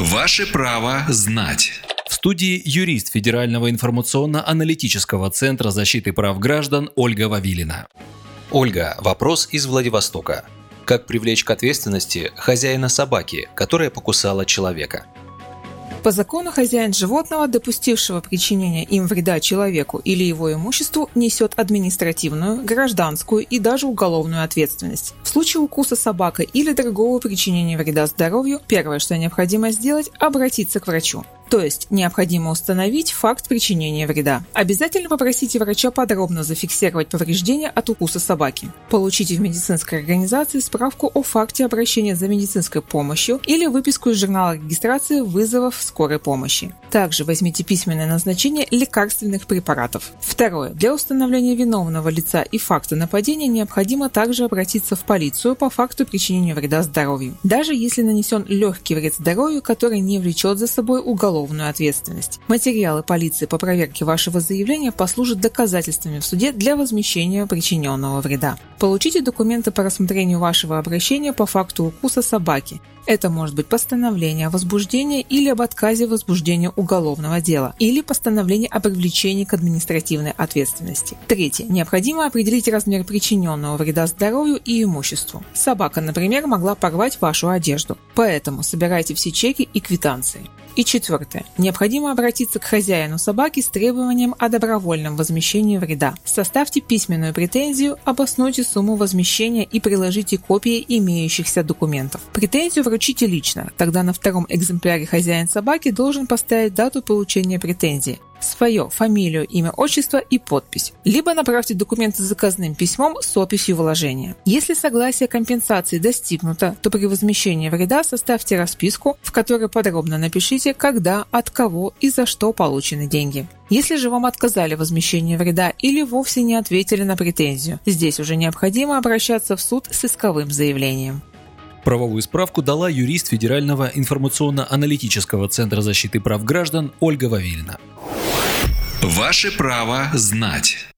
Ваше право знать. В студии юрист Федерального информационно-аналитического центра защиты прав граждан Ольга Вавилина. Ольга, вопрос из Владивостока. Как привлечь к ответственности хозяина собаки, которая покусала человека? По закону хозяин животного, допустившего причинение им вреда человеку или его имуществу, несет административную, гражданскую и даже уголовную ответственность. В случае укуса собакой или другого причинения вреда здоровью, первое, что необходимо сделать – обратиться к врачу. То есть необходимо установить факт причинения вреда. Обязательно попросите врача подробно зафиксировать повреждения от укуса собаки. Получите в медицинской организации справку о факте обращения за медицинской помощью или выписку из журнала регистрации вызовов скорой помощи. Также возьмите письменное назначение лекарственных препаратов. Второе. Для установления виновного лица и факта нападения необходимо также обратиться в полицию по факту причинения вреда здоровью. Даже если нанесен легкий вред здоровью, который не влечет за собой уголовную ответственность. Материалы полиции по проверке вашего заявления послужат доказательствами в суде для возмещения причиненного вреда. Получите документы по рассмотрению вашего обращения по факту укуса собаки. Это может быть постановление о возбуждении или об отказе возбуждения уголовного дела, или постановление о привлечении к административной ответственности. Третье. Необходимо определить размер причиненного вреда здоровью и имуществу. Собака, например, могла порвать вашу одежду, поэтому собирайте все чеки и квитанции. И четвертое. Необходимо обратиться к хозяину собаки с требованием о добровольном возмещении вреда. Составьте письменную претензию, обоснуйте сумму возмещения и приложите копии имеющихся документов. Претензию вручите лично, тогда на втором экземпляре хозяин собаки должен поставить дату получения претензии, свое, фамилию, имя, отчество и подпись. Либо направьте документы заказным письмом с описью вложения. Если согласие компенсации достигнуто, то при возмещении вреда составьте расписку, в которой подробно напишите, когда, от кого и за что получены деньги. Если же вам отказали в возмещении вреда или вовсе не ответили на претензию, здесь уже необходимо обращаться в суд с исковым заявлением. Правовую справку дала юрист Федерального информационно-аналитического центра защиты прав граждан Ольга Вавилина. Ваше право знать.